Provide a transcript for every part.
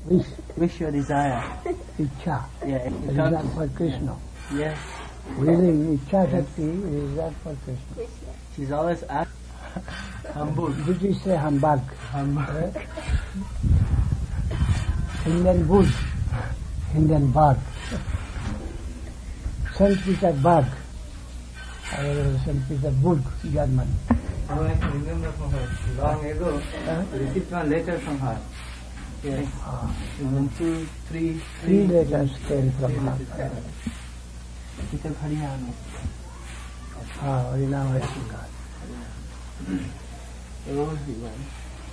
Wish your desire. Ichha. Yeah, Is that for Krishna? Yes. Willing, Ichha Shakti is that for Krishna. She's always humble. Did you say humbug? Humble. Indian bull, Indian bug. St. Petersburg. St. Petersburg, Germany. Oh, I can remember from her. Long ago, I received one letter from her. Yes. 1, 2, 3. Three letters came from her. Peter Harinam. Harinam Harinam. Oh, Divine.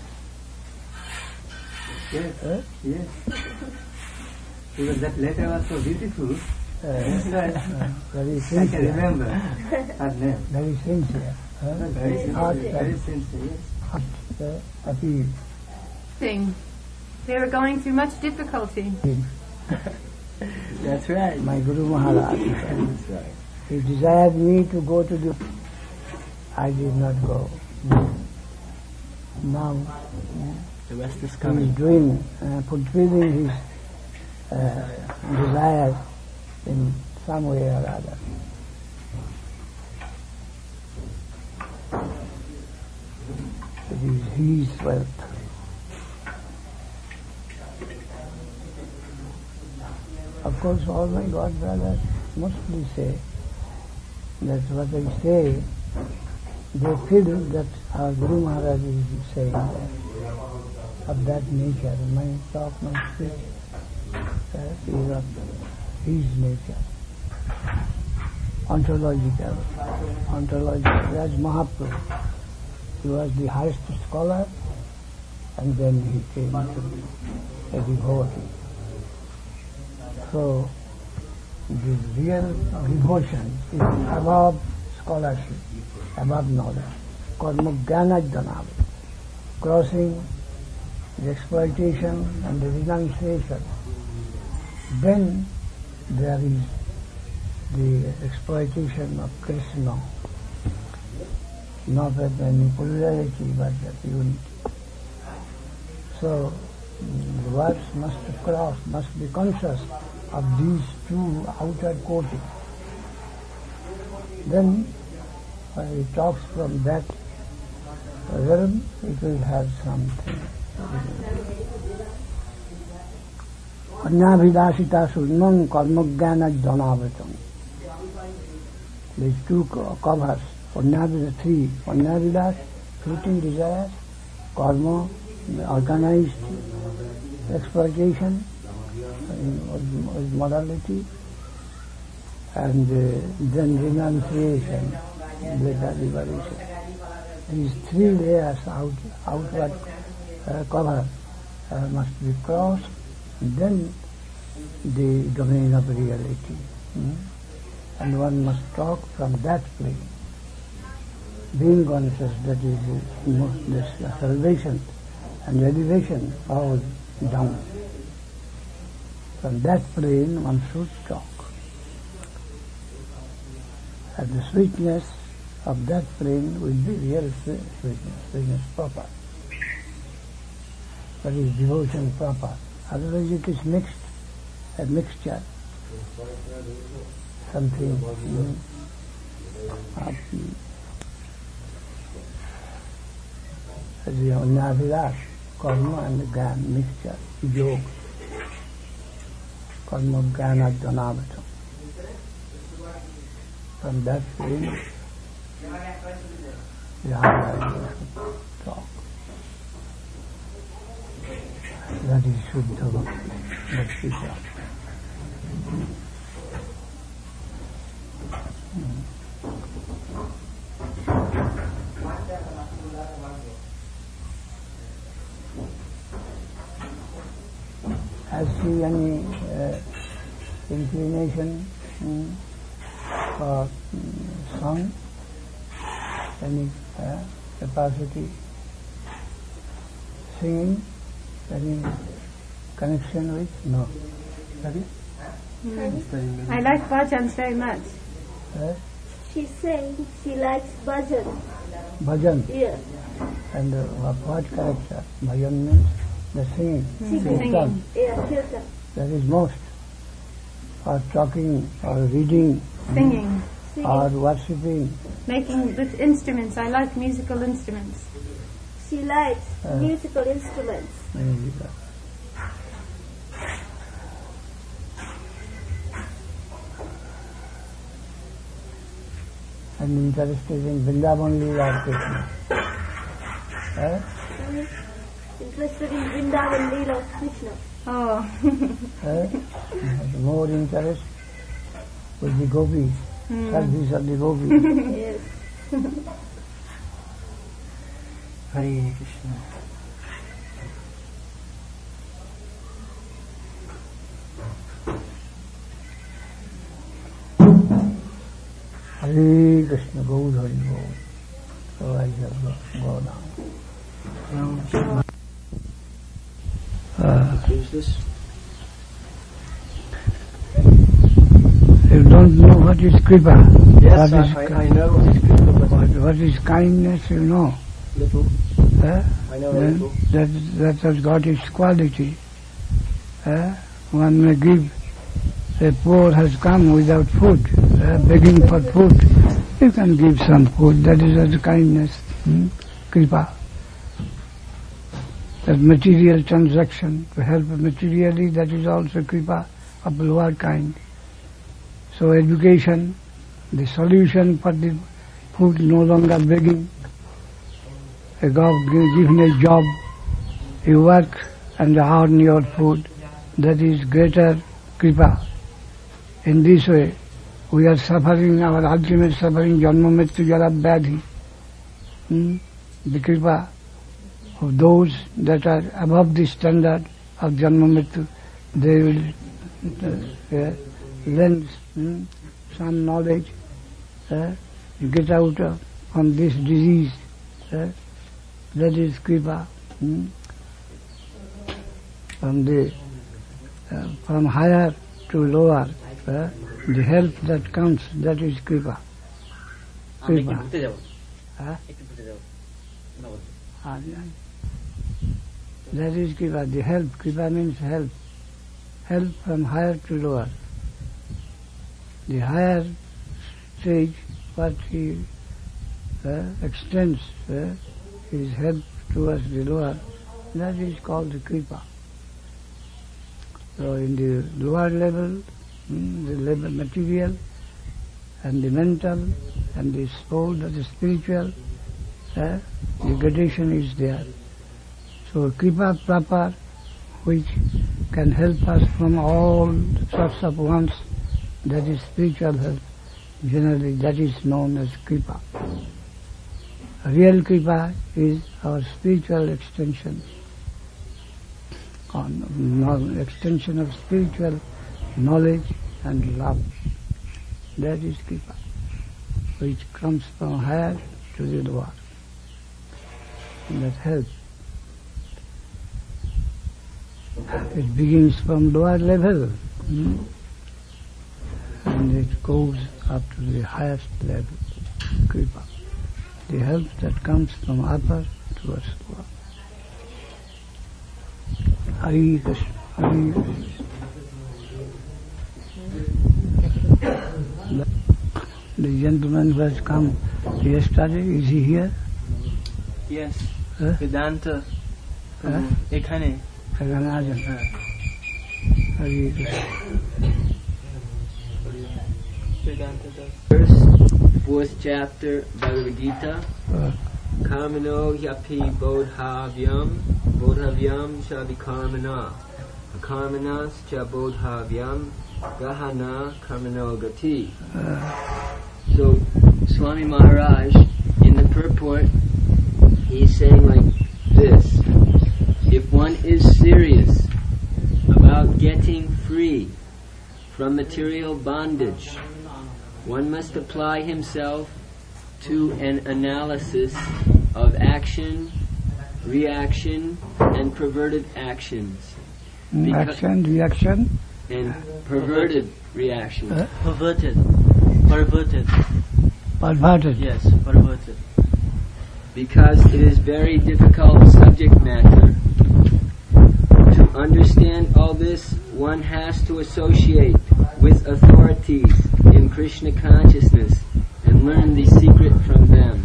Yes. Yes. Because that letter was so beautiful. Very sincere. I can remember her name. Very sincere. Very sincere, yes. Appeal. They were going through much difficulty. That's right. My Guru Maharaj. That's right. He desired me to go to the... I did not go. Now the rest is he coming. is doing, fulfilling his desires in some way or other. It is his wealth. Of course, all my God brothers mostly say that what I say, they feel that our Guru Maharaj is saying that, of that nature. My talk, my speech is of his nature. Ontological. As Mahaprabhu. He was the highest scholar, and then he came to be a devotee. So, the real devotion is above scholarship, above knowledge. Karma Jnana Jnana, crossing the exploitation and the renunciation. Then there is the exploitation of Krishna, not with any polarity but with unity. So the words must cross, must be conscious of these two outer coatings. Then when it talks from that realm, it will have something. Annabhidasita sunnam karmajnana janavatam. These two covers, three, Annabhidas, fleeting desires, karma, organized exploitation, morality, and then renunciation, liberation. These three layers, outward cover, must be crossed, and then the domain of reality. And one must talk from that plane. Being conscious, that is this salvation and elevation all down. From that plane one should talk. And the sweetness of that plane will be real sweetness proper. That is devotion proper. Otherwise it is mixed, a mixture. Something as the Navilash, karma and Gyan, mixture, yoga. Karma, Gyana, Dhanavatam. From that feeling, the Ahara should talk. That is Shuddha Bhakti. Bhakti. Has she any inclination for song? Any capacity? Singing? Any connection with? No. Sorry? I like bhajans very much. She's saying she likes bhajan. Bhajan? Yes. And what character? Bhajan means? The singing. Singing. Yeah, kirtan. That is most. Or talking, or reading, Singing. or worshipping. Making with instruments. I like musical instruments. She likes musical instruments. And interested in Vrindavan Leela Krishna. Interested in Vrindavan Leela of Krishna. Oh. More interest with the gopis, service of the gopis. Yes. Hare Krishna. Hare Krishna, go Hari Go. So I shall go down. Who's this? You don't know what is kripa. Yes, I know what is kripa, but what is kindness, you know. little. I know a little. That has got its quality. One may give. A poor has come without food, begging for food. You can give some food. That is as kindness, kripa. That material transaction to help materially, that is also kripa of lower kind. So education, the solution for the food, no longer begging. God given a job, you work and earn your food. That is greater kripa. In this way, we are suffering, our ultimate suffering, janma mrityu jara vyadhi. The kripa of those that are above the standard of janma mrityu, they will learn some knowledge, get out from this disease. That is kripa. From higher to lower, the help that comes, that is kripa. Kripa. That is kripa, the help. Kripa means help. Help from higher to lower. The higher stage, what he extends his help towards the lower, that is called the kripa. So in the lower level, the level material and the mental and the soul, that is spiritual, the gradation is there. So kripa proper, which can help us from all sorts of wants, that is spiritual help. Generally that is known as kripa. Real kripa is our spiritual extension. Extension of spiritual knowledge and love. That is kripa, which comes from higher to the lower. And that helps. It begins from lower level and it goes up to the highest level, kripa. The help that comes from upper towards lower. Hare Krishna, Hare Krishna. The gentleman who has come yesterday, is he here? Yes. Vedanta. Ekhane. Hare Krishna. Vedanta does. Fourth chapter, Bhagavad Gita. Karmano hyapi bodhavyam, bodhavyam shabi karmana, karmanas cha bodhavyam, gahana karmano gati. So, Swami Maharaj, in the purport, he's saying like this: if one is serious about getting free from material bondage, one must apply himself to an analysis of action, reaction, and perverted actions. Action, reaction, and perverted reactions. Perverted. Yes, perverted. Because it is very difficult subject matter understand all this, one has to associate with authorities in Krishna consciousness and learn the secret from them.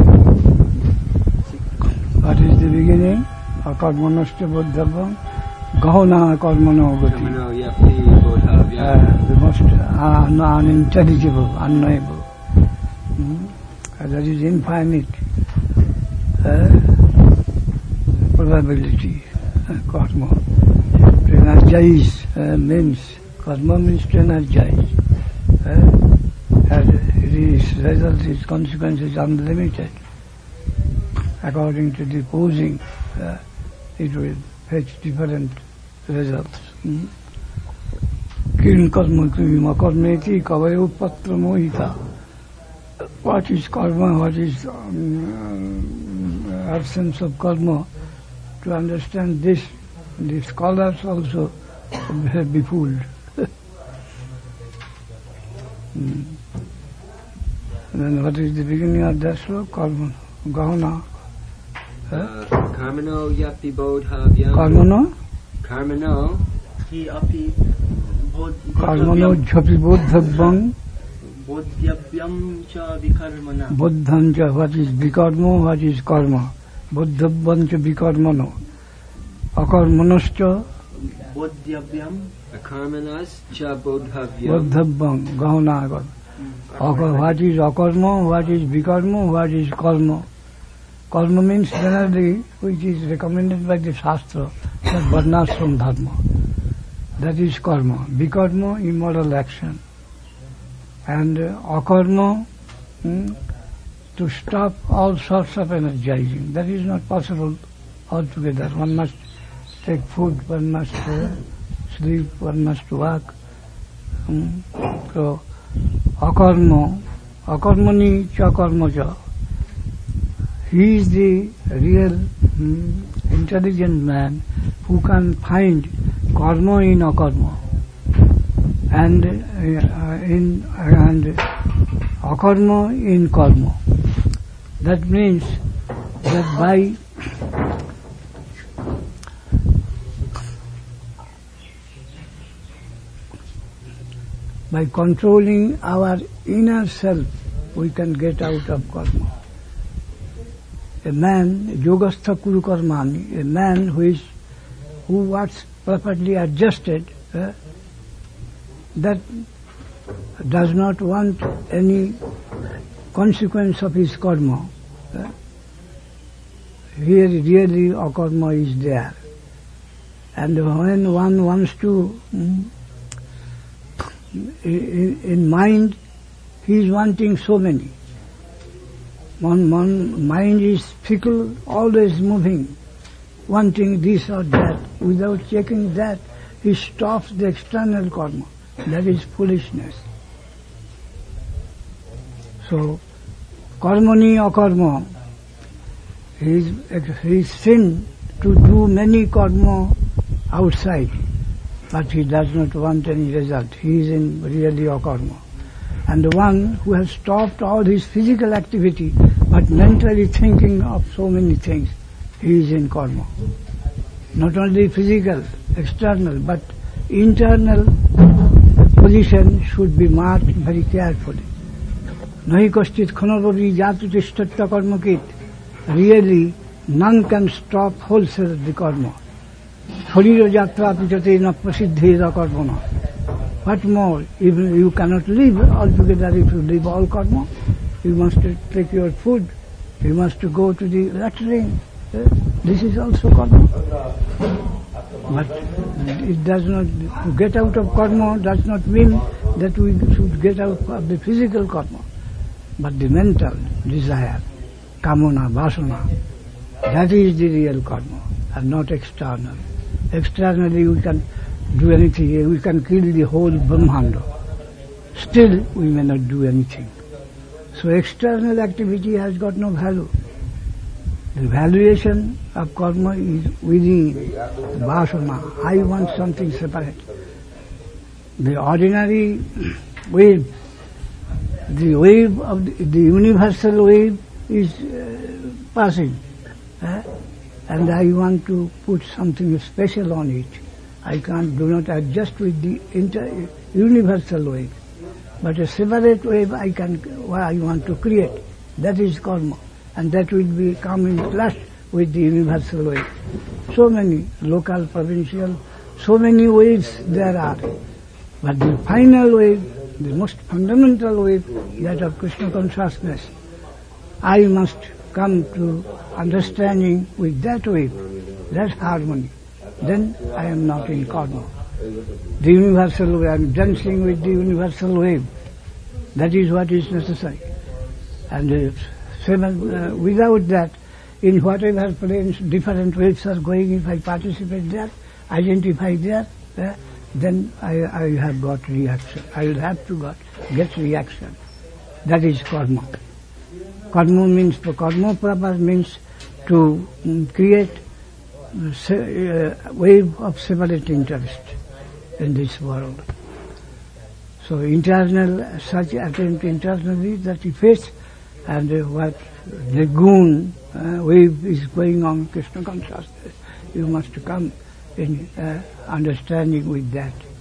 What is the beginning? Akarmanashta buddhavam gahana karmano gati. The most unintelligible, unknowable. That is infinite probability. Karma. To energize means, karma means to energize. Its result, its consequence is unlimited. According to the posing, it will fetch different results. Kirin karma krima karmeti kavayo patra mohita. What is karma? What is absence of karma? To understand this, the scholars also have been fooled. Then what is the beginning of that sloka? Karma, gahana. Karmano yapi bodhavyam. Karmano? Karmano. Karmano jhapi bodhavyam. Bodhavyam cha vikarmana. Bodham cha, what is vikarma, what is karma? Bodhavyam cha vikarmano. Akarmanascha. Bodhavyam. Akarmanas cha bodhavyam. Bodhavyam, gahana. What is akarma, what is vikarma, what is karma? Karma means generally, which is recommended by the Shastra, that varnashram dharma. That is karma. Vikarma, immoral action. And akarma, to stop all sorts of energizing. That is not possible altogether. One must take food, one must sleep, one must work. So, akarma, akarmani cha karma cha. He is the real intelligent man who can find karma in akarma and akarma in karma. That means that by controlling our inner self, we can get out of karma. A man, yogastha kuru karmani, a man who was properly adjusted, that does not want any consequence of his karma. Here really akarma is there. And when one wants to, in mind, he is wanting so many. One mind is fickle, always moving, wanting this or that. Without checking that, he stops the external karma. That is foolishness. So, karmani akarma, he is sin to do many karma outside, but he does not want any result. He is in really akarma. And the one who has stopped all his physical activity, but mentally thinking of so many things, he is in karma. Not only physical, external, but internal position should be marked very carefully. Nahi kaschit khanavavi jatu tishtatta karmakit. Really, none can stop wholesale the karma. Sharira jatra pichate na prasiddheda karmana. What more? Even you cannot live altogether if you leave all karma. You must take your food. You must go to the latrine. This is also karma. But it does not, to get out of karma does not mean that we should get out of the physical karma. But the mental desire, kamana, vasana, that is the real karma and not external. Externally we can do anything, we can kill the whole Brahmanda. Still we may not do anything. So external activity has got no value. The valuation of karma is within vasana. I want something separate. The ordinary wave, the wave of the universal wave is passing. and I want to put something special on it. I do not adjust with the universal wave. But a separate wave I want to create. That is karma. And that will come in clash with the universal wave. So many local, provincial, so many waves there are. But the final wave, the most fundamental wave, that of Krishna consciousness, I must come to understanding with that wave, that harmony. Then I am not in karma. The universal wave, I am dancing with the universal wave. That is what is necessary. And without that, in whatever planes different waves are going, if I participate there, identify there, then I have got reaction. I will have to get reaction. That is karma. Karma means, karma proper means to create a wave of separate interest in this world. So such attempt internally that you face, and what the goon wave is going on Krishna consciousness, you must come in understanding with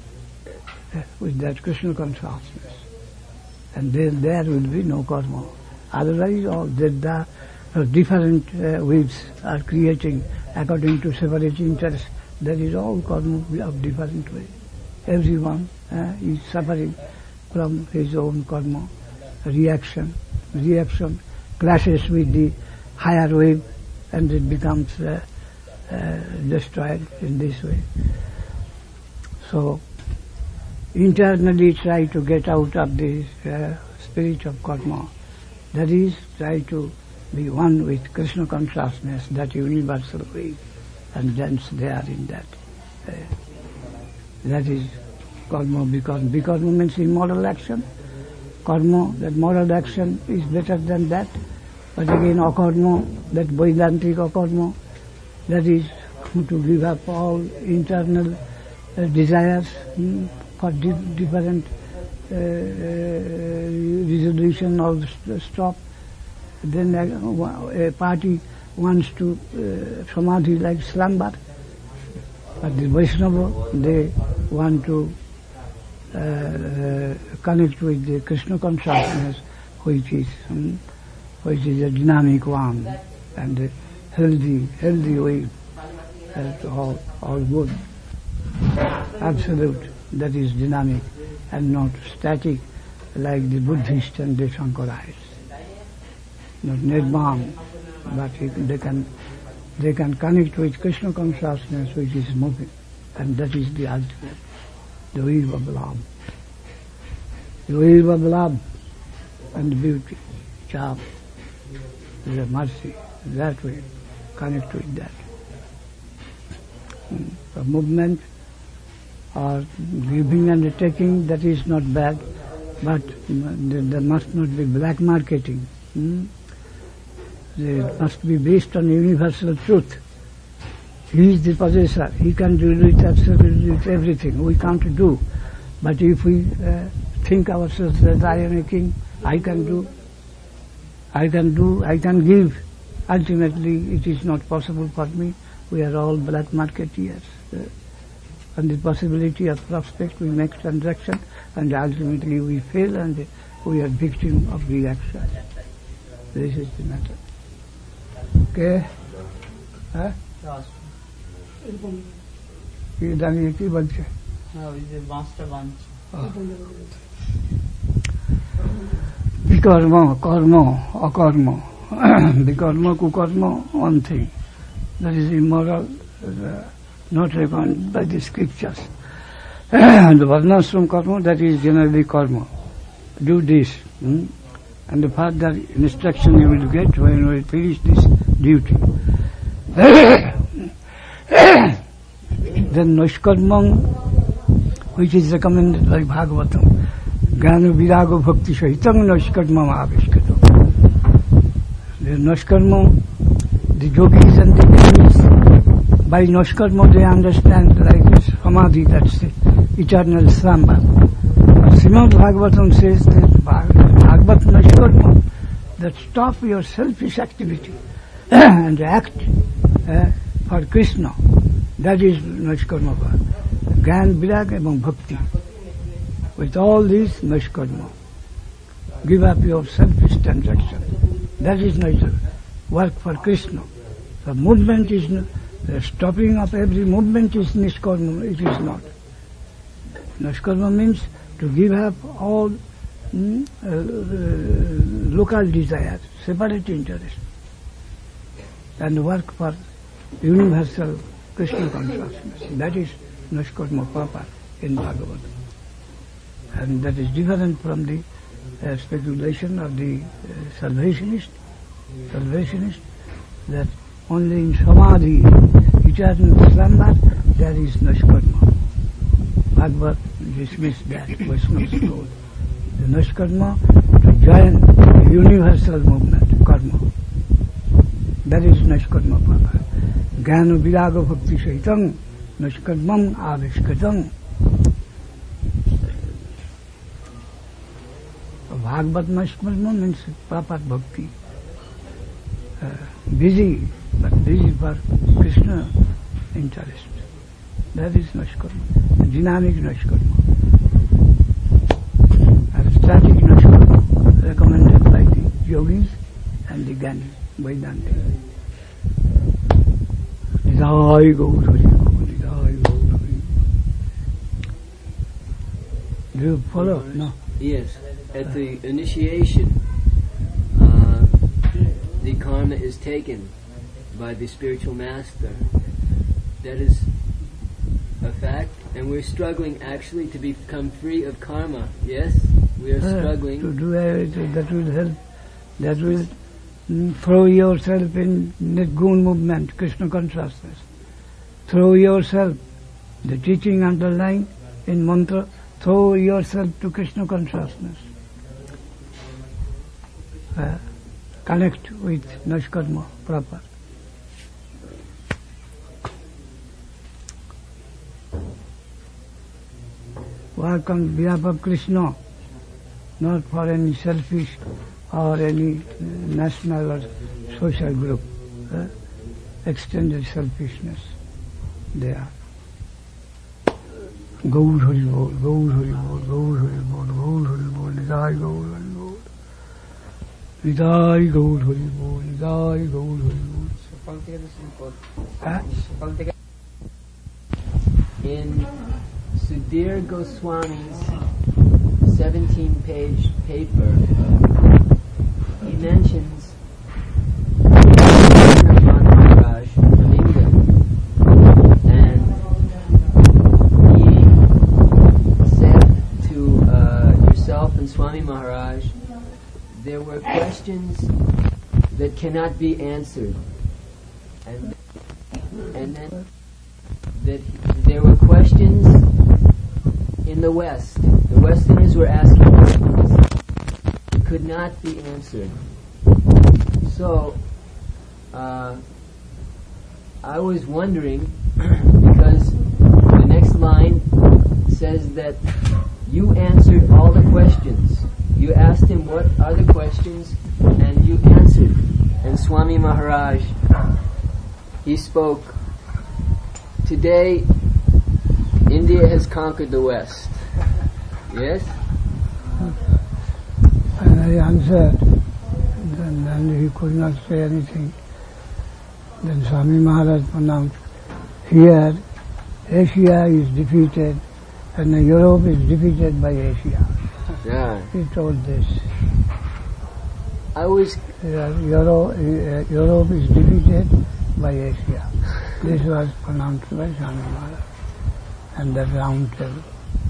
that Krishna consciousness. And then there will be no karma. Otherwise, all the different waves are creating according to separate interests. That is all karma of different ways. Everyone is suffering from his own karma. Reaction clashes with the higher wave, and it becomes destroyed in this way. So, internally try to get out of the spirit of karma. That is, try to be one with Krishna consciousness, that universal wave, and dance there in that. That is karma, because karma means immoral action. Karma, that moral action, is better than that. But again, akarma, that Vedantic akarma, that is to give up all internal desires for different resolution of stop. Then a party wants to samadhi like slumber, but the Vaishnava, they want to connect with the Krishna consciousness, which is a dynamic one and a healthy way. That's all good. Absolute, that is dynamic and not static like the Buddhists and the Shankarites. Not nirvana, but they can connect with Krishna consciousness, which is moving, and that is the ultimate, the wave of love. The wave of love and beauty, charm, the mercy, that way, connect with that. A movement or giving and taking, that is not bad, but there must not be black marketing. They must be based on universal truth. He is the possessor. He can do with absolutely everything. We can't do. But if we think ourselves that I am a king, I can do, I can give. Ultimately, it is not possible for me. We are all black marketeers. On the possibility of prospect, we make transaction, and ultimately we fail, and we are victim of reaction. This is the matter. Okay? Huh? দাঁড়িয়ে কি বলছে? বিকর্ম, কর্ম, অকর্ম, বিকর্ম, কুকর্ম, one thing. That is immoral, not recognized by the scriptures. The varnashram karma, that is generally karma. Do this. And the further instruction you will get when we finish this duty. Then Naishkarmam, which is recommended by Bhagavatam, Jnana Viraga Bhakti Sahitam Naishkarmam Avishkatam. The Naishkarmam, the yogis and the gurus, by Naishkarma they understand like this samadhi, that's the eternal slumber. But Srimad Bhagavatam says that Bhagavat Naishkarma, that stop your selfish activity and act for Krishna. That is Nashkarma Bhava. Gyan, Virag and Bhakti. With all these Nashkarma. Give up your selfish transaction. That is nature. Work for Krishna. The movement is, the stopping of every movement is Nishkarma. It is not. Nashkarma means to give up all local desires, separate interest, and work for universal Krishna consciousness. That is Nashkarma proper in Bhagavad. And that is different from the speculation of the salvationist, that only in Samadhi, eternal slumber, there is Nashkarma. Bhagavad dismissed that, Vaishnavas told. The Nashkarma to join the universal movement, karma. That is Nashkarma Papa. Jnana Viraga Bhakti Sahitam, Nashkarmam Avishkatam. Bhagavad Nashkarma means proper bhakti. Busy, but busy for Krishna interest. That is Nashkarma. Dynamic Nashkarma. And static Nashkarma recommended by the yogis and the Gyanis, Vedanti. Nidai Gaur Hari Gaur, Nidai Gaur Hari. Do you follow? No? Yes. At the initiation, the karma is taken by the spiritual master. That is a fact, and we're struggling actually to become free of karma. Yes, we are struggling. To do everything that will help, that will throw yourself in Nirgun movement, Krishna consciousness. Throw yourself, the teaching underlying in mantra, throw yourself to Krishna consciousness. Connect with Nashkarma proper. Work on behalf of Krishna, not for any selfish or any national or social group. Extended selfishness there. Gaur Hari Bol, Gaur Hari Bol, Gaur Hari Bol, Gaur Hari Bol, Nidai Gaur Hari Bol. Nidai Gaur Hari Bol, Nidai Gaur Hari Bol. In Sudhir Goswami's 17-page paper, he mentions Maharaj from England, and he said to yourself and Swami Maharaj, there were questions that cannot be answered, and then that there were questions in the West. The Westerners were asking questions that could not be answered. So, I was wondering, because the next line says that you answered all the questions. You asked him what are the questions, and you answered. And Swami Maharaj, he spoke, today India has conquered the West. Yes? And I answered, then he could not say anything. Then Swami Maharaj pronounced, here Asia is defeated and Europe is defeated by Asia. Yeah. He told this. I was... Europe is defeated by Asia. This was pronounced by Swami Maharaj. And that round table.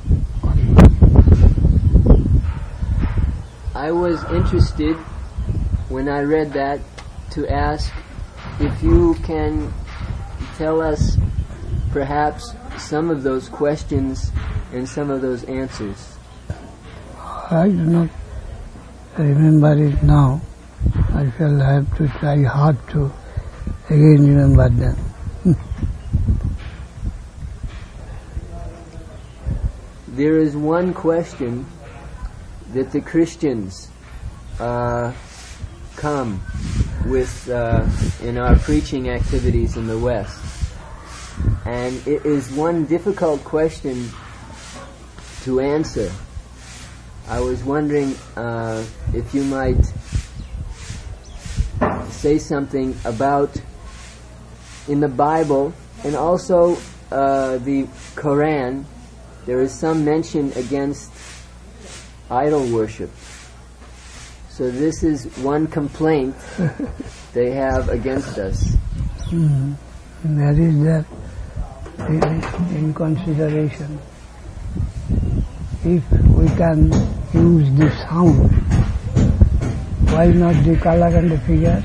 I was interested, when I read that, to ask if you can tell us perhaps some of those questions and some of those answers. I do not remember it now. I shall have to try hard to again remember them. There is one question that the Christians come with in our preaching activities in the West. And it is one difficult question to answer. I was wondering if you might say something about, in the Bible and also the Quran, there is some mention against idol worship. So this is one complaint they have against us. That is that in consideration. If we can use the sound, why not the color and the figure?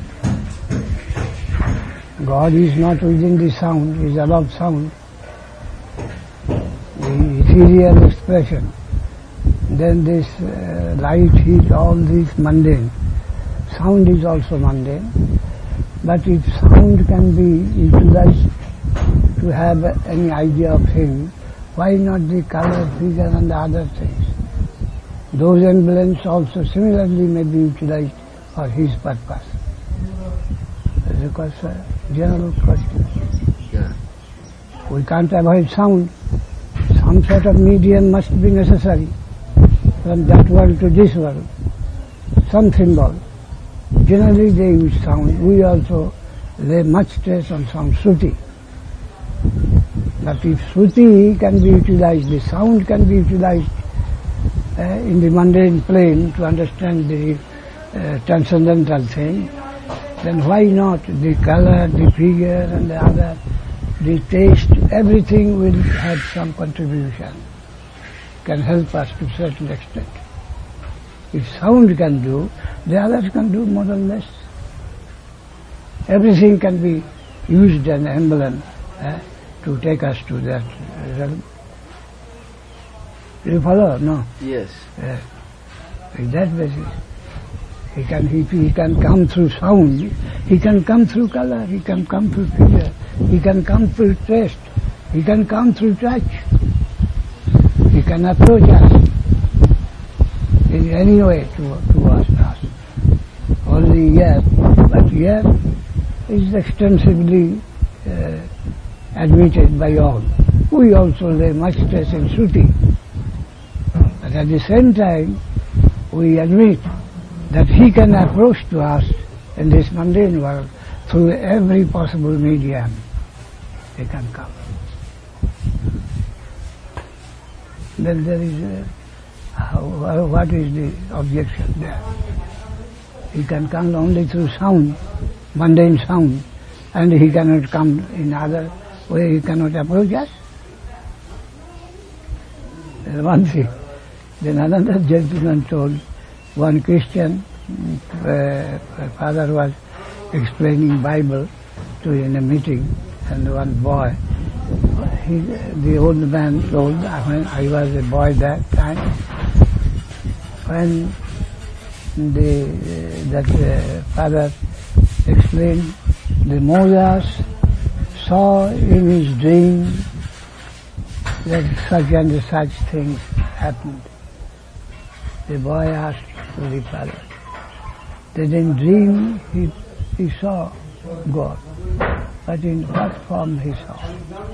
God is not within the sound, He is above sound. The ethereal expression. Then this light, heat, all these mundane. Sound is also mundane. But if sound can be utilized to have any idea of Him, why not the color, figure and the other things? Those emblems also similarly may be utilized for His purpose. Because general question. Yeah. We can't avoid sound. Some sort of medium must be necessary from that world to this world. Some symbol. Generally they use sound. We also lay much stress on sound, Shruti. But if Shruti can be utilized, the sound can be utilized in the mundane plane to understand the transcendental thing, then why not the color, the figure and the other, the taste, everything will have some contribution, can help us to a certain extent. If sound can do, the others can do more or less. Everything can be used as an emblem to take us to that realm. You follow? No? Yes. With that basis, if he can come through sound, he can come through color, he can come through figure, he can come through taste, he can come through touch, he can approach us in any way towards us. Only yet, but yet is extensively admitted by all. We also lay much stress in Shruti. But at the same time, we admit that He can approach to us in this mundane world through every possible medium. He can come. Then there is what is the objection there? He can come only through sound, mundane sound, and He cannot come in other way. He cannot approach us. That's one thing. Then another gentleman told, one Christian father was explaining Bible in a meeting, and one boy, the old man told, when I was a boy that time, when that father explained, the Moses saw in his dream that such and such things happened. The boy asked to the father that in dream he saw God, but in what form he saw?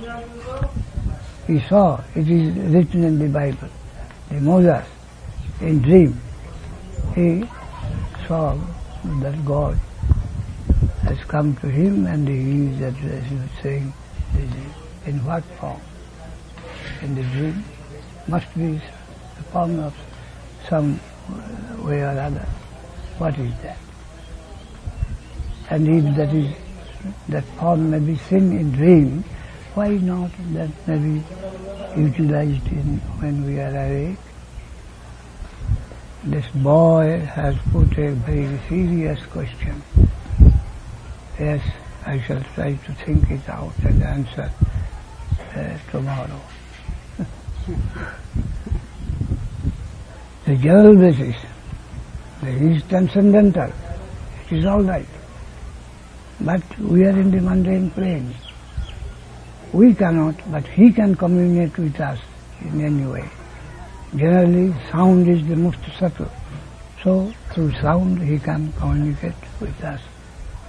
He saw, it is written in the Bible, the Moses, in dream, he saw that God has come to him and he is saying, in what form? In the dream must be the form of some way or other. What is that? And if that form may be seen in dream, why not that may be utilized when we are awake? This boy has put a very serious question. Yes, I shall try to think it out and answer tomorrow. The general basis, it is transcendental, it is all right. But we are in the mundane plane. We cannot, but He can communicate with us in any way. Generally, sound is the most subtle. So, through sound, He can communicate with us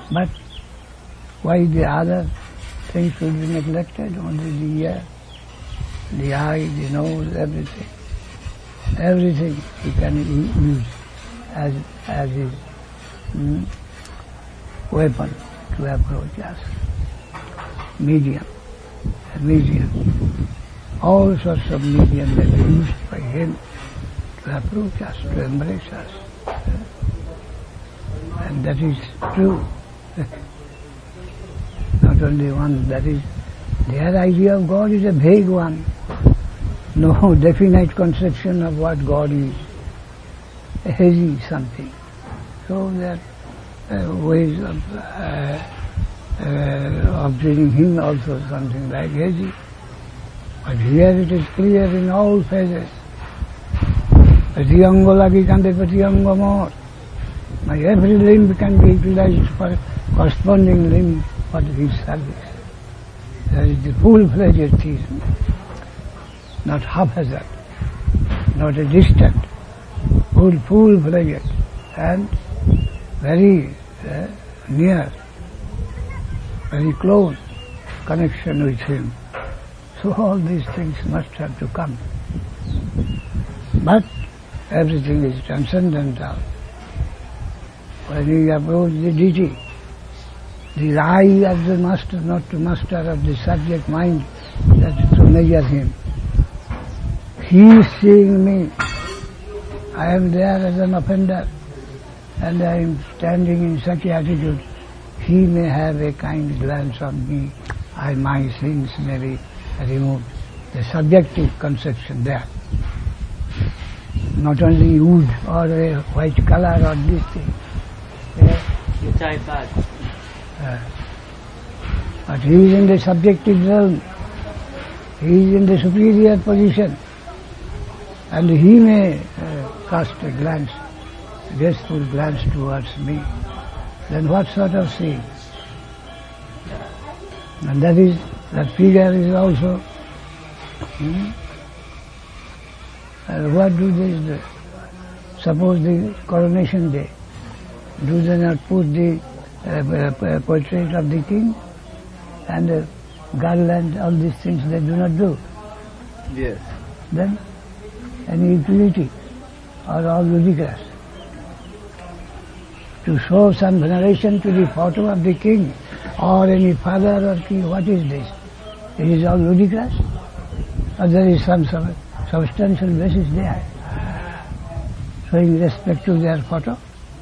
But why the other things should be neglected? Only the ear, the eye, the nose, everything. Everything you can use as his weapon to approach us. Medium. All sorts of medium that are used by him to approach us, to embrace us. And that is true. Not only one, that is, their idea of God is a vague one. No definite conception of what God is. A hazy something. So there are ways of treating him also something like hazy. But here it is clear in all phases. Patiyango lagi kande patiyango more. My every limb can be utilized for corresponding limb for his service. That is the full-fledged theism. Not haphazard, not a distant, full-fledged and very near, very close connection with him. So all these things must have to come. But everything is transcendental. When we approach the deity, the eye of the master, not the master of the subject mind, that is to measure him. He is seeing me. I am there as an offender, and I am standing in such attitude. He may have a kind glance on me. My sins may be removed. The subjective conception there. Not only wood or a white color or this thing. But he is in the subjective realm. He is in the superior position. And he may cast a glance, a graceful glance towards me. Then what sort of seeing? And that figure is also, what do they do? Suppose the coronation day, do they not put the portrait of the king and the garland, all these things they do not do? Yes. Then any utility or all ludicrous. To show some veneration to the photo of the king or any father or king, what is this? It is all ludicrous? Or there is some substantial basis there, showing respect to their photo?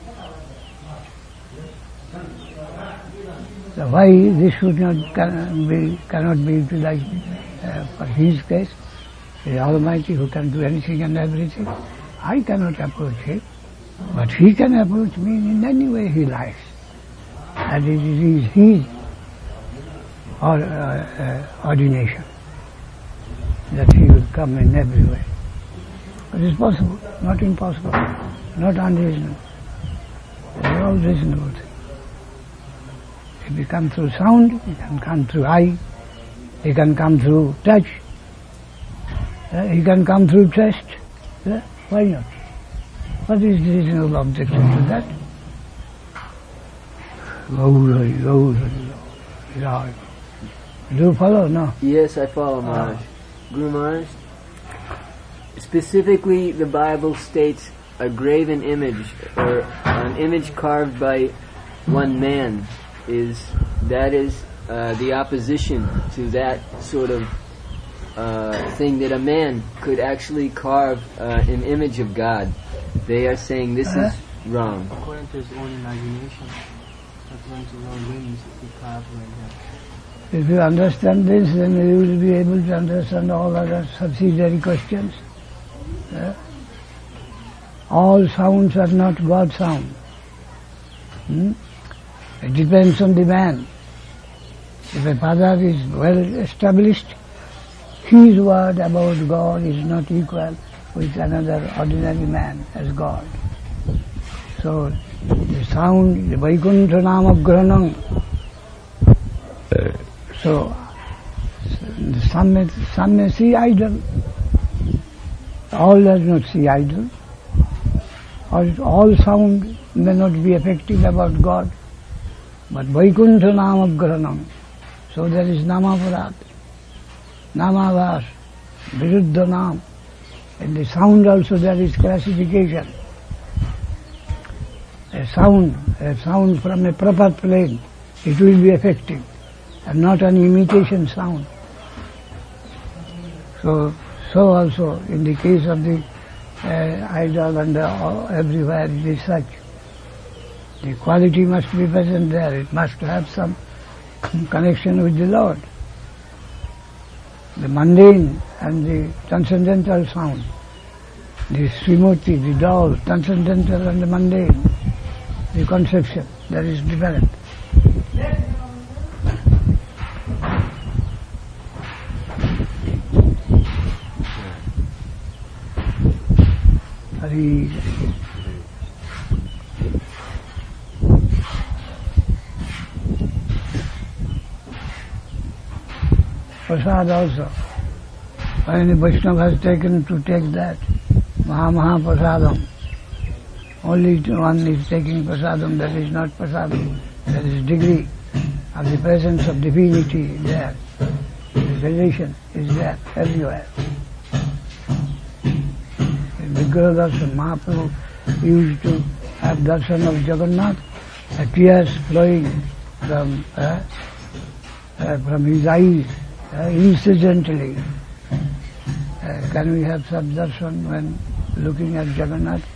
So why this should cannot be utilized for his case? The Almighty who can do anything and everything. I cannot approach him, but he can approach me in any way he likes. And it is his ordination that he will come in every way. It is possible, not impossible, not unreasonable. They are all reasonable things. If he come through sound, he can come through eye, he can come through touch, he can come through taste. Why not? What is the reasonable objection to that? Do you follow? No? Yes, I follow, Maharaj. Guru Maharaj, specifically the Bible states a graven image or an image carved by one man is the opposition to that sort of thing that a man could actually carve an image of God. They are saying this is wrong. According to his own imagination, according to his own whims, he carved like that. If you understand this, then you will be able to understand all other subsidiary questions. All sounds are not God sound. It depends on the man. If a father is well established, his word about God is not equal with another ordinary man as God. So the sound, the Vaikuntha Nama Granam. So some may see idol. All does not see idol. Or all sound may not be effective about God. But Vaikuntha Namagrahanam, so there is Namaparat, Namavas, Viruddha Nam. In the sound also there is classification. A sound from a proper plane, it will be effective, and not an imitation sound. So also in the case of the idol and everywhere it is such. The quality must be present there. It must have some connection with the Lord. The mundane and the transcendental sound. The Srimurti, the doll, transcendental and the mundane. The conception, that is different. Hari. Prasad also. When the Vaishnava has taken to take that, Maha Prasadam. Only one is taking prasadam, that is not prasadam. That is degree of the presence of divinity there. The relation is there everywhere. In Vigraha Darshan, Mahaprabhu used to have darshan of Jagannath, tears flowing from his eyes incidentally. Can we have such darshan when looking at Jagannath?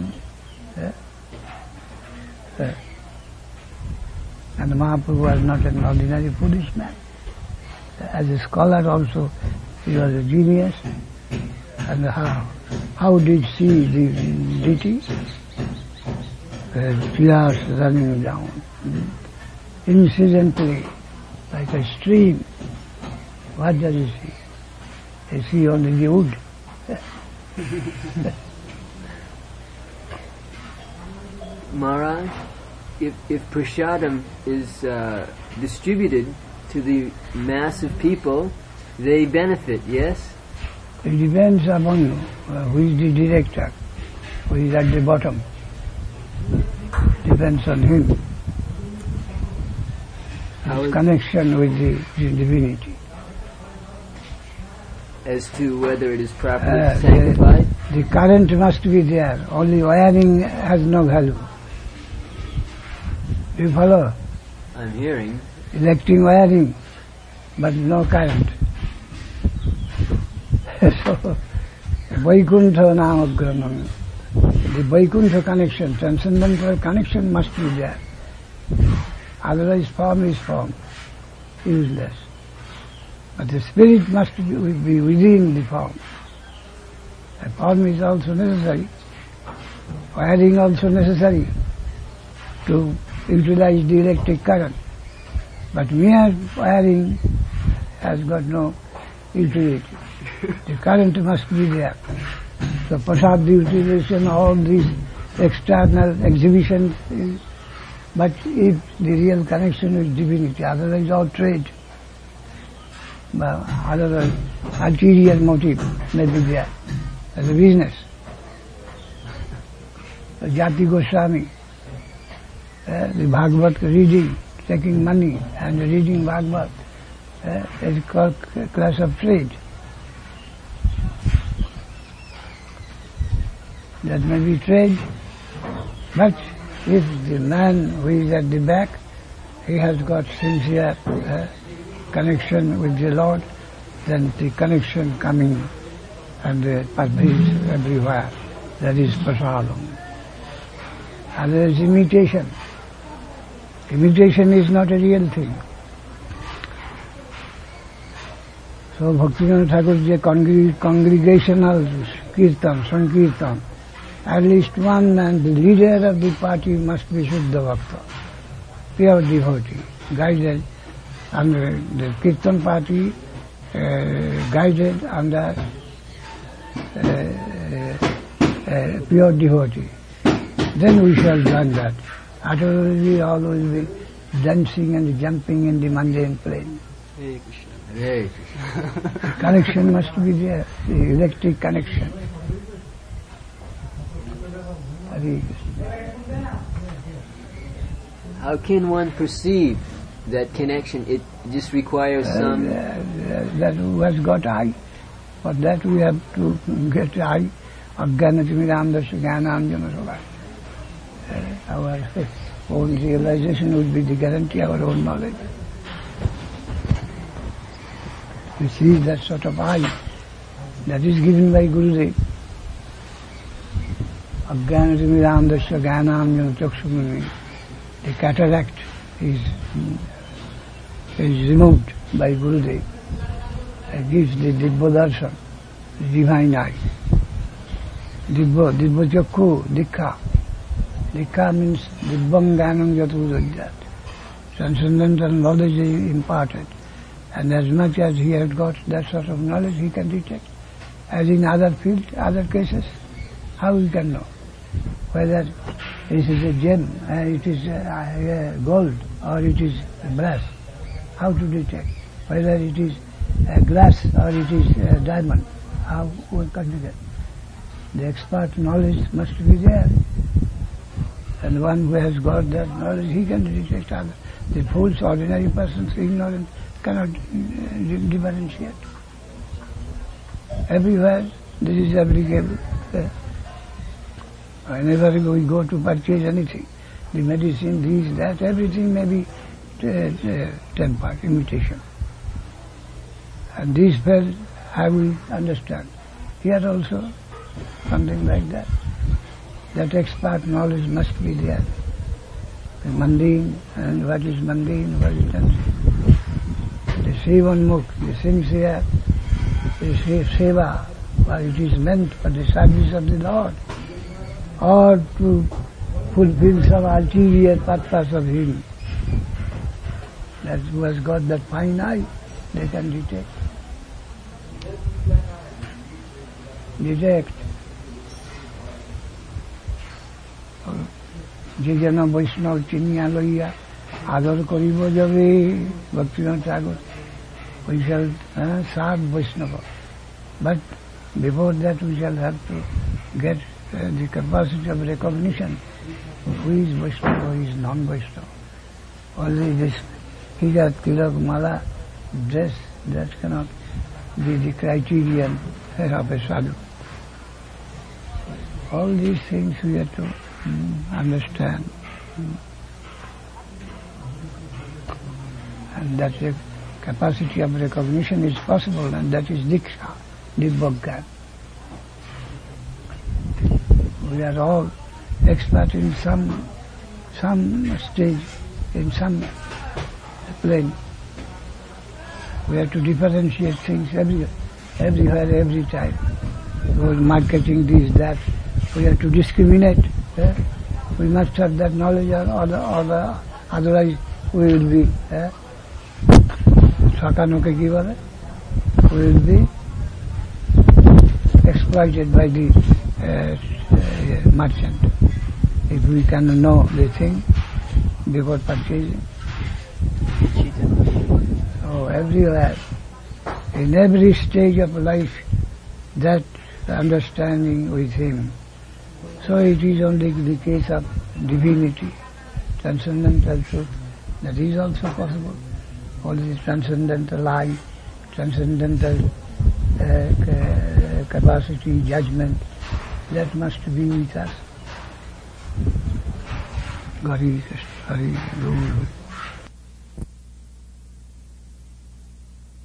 And Mahaprabhu was not an ordinary foolish man. As a scholar also, he was a genius. And how did see the deity? Tears running down. Incidentally, like a stream. What does he see? He see only the wood. Maharaj, if prasadam is distributed to the mass of people, they benefit, yes? It depends upon you, who is the director, who is at the bottom. Depends on him. His connection with the divinity. As to whether it is properly sanctified? The current must be there. Only wiring has no value. Do you follow? I'm hearing. Electric wiring, but no current. So, Vaikuntha Namagrahanam. The Vaikuntha connection, transcendental connection must be there. Otherwise form is form, useless. But the spirit must be within the form. The form is also necessary. Wiring also necessary to utilize the electric current. But mere wiring has got no utility. The current must be there. So prasad utilization, all these external exhibitions, but if the real connection with divinity, otherwise all trade, otherwise ulterior motive may be there as a business. Jati Goswami, the Bhagavad reading, taking money and reading Bhagavad, is called a class of trade. That may be trade, but if the man who is at the back, he has got sincere connection with the Lord, then the connection coming and pervades everywhere. That is prasadam. And there is imitation. Imitation is not a real thing. So Bhaktivinoda Thakur's congregational kirtan, sankirtan, at least one and the leader of the party must be Shuddha Bhakta, pure devotee, guided under the kirtan party, guided under pure devotee. Then we shall join that. Otherwise we all will be dancing and jumping in the mundane plane. Hare Krishna. Hare Krishna. Connection must be there, the electric connection. Hare Krishna. how can one perceive that connection? It just requires some... that who has got eye. For that we have to get eye. Ajnanatimirandasya jnananjana. Our own realization would be the guarantee of our own knowledge. We see that sort of eye that is given by Gurudev. Ajnanatimirandasya jnananjana chakshumani. The cataract is removed by Gurudev. It gives the Dibba Darshan, divine eye. Dibba Chakku, Dikha. Dikha means Dibbam Jnanam Jatudajjat. Transcendental knowledge is imparted. And as much as he has got that sort of knowledge, he can detect. As in other fields, other cases, how he can know? Whether it is a gem, it is gold, or it is brass. How to detect? Whether it is glass or it is diamond. How one can detect? The expert knowledge must be there. And one who has got that knowledge, he can detect others. The fools, ordinary persons, ignorant, cannot differentiate. Everywhere this is applicable. Whenever we go to purchase anything, the medicine, this, that, everything may be tempered, imitation. And these spells, I will understand. Here also, something like that. That expert knowledge must be there. The mundane, and what is mundane, what is unseen. The Sevanmukh, the sincere, the seva, why it is meant for the service of the Lord, or to fulfill some ulterior purpose of Him. That who has got that fine eye, they can detect. যে যেন বৈষ্ণব চিনিয়া লইয়া আদর করিব যাবে ভক্তিনাথ ঠাকুর, we shall serve Vaishnava. But before that we shall have to get the capacity of recognition of who is Vaishnava, who is non-Vaishnava. Only this hijab, tilak, mala, dress, that cannot be the criterion of a sadhu. All these things we have to understand. And that the capacity of recognition is possible, and that is Diksha, Dibbogyan. We are all expert in some stage, in some plane. We have to differentiate things everywhere, every time. Those marketing, this, that. We have to discriminate. We must have that knowledge, or otherwise we will be we will be exploited by the merchant. If we can know the thing before purchasing. Oh, everywhere, in every stage of life, that understanding with Him. So it is only the case of divinity, transcendental truth, that is also possible. All the transcendental life, transcendental capacity, judgment, that must be with us. Hari Krishna, Hari Guru.